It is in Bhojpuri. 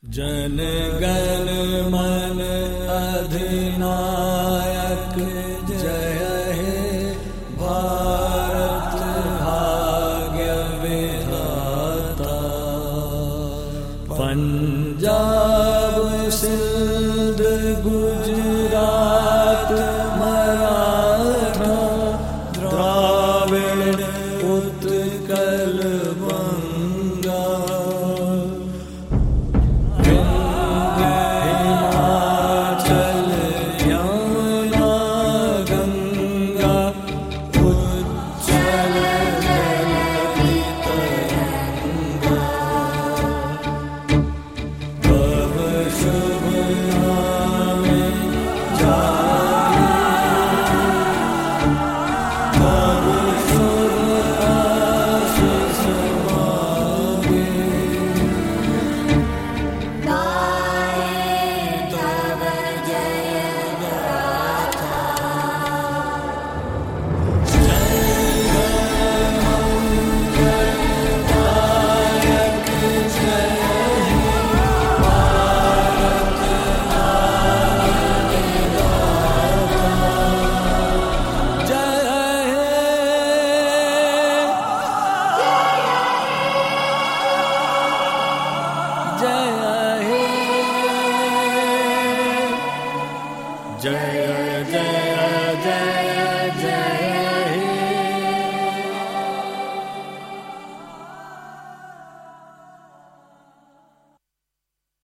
जन गण मन अधिनायक जय हे भारत भाग्य विधाता। पंजाब सिंध गुजरात मराठा द्राविड़ उत्कल बंगा। हिमाचल यमुना गंगा उज्जल जलधि तरंगा। तब शुभ नामे जागे, तब शुभ आशीष मांगे। जय जय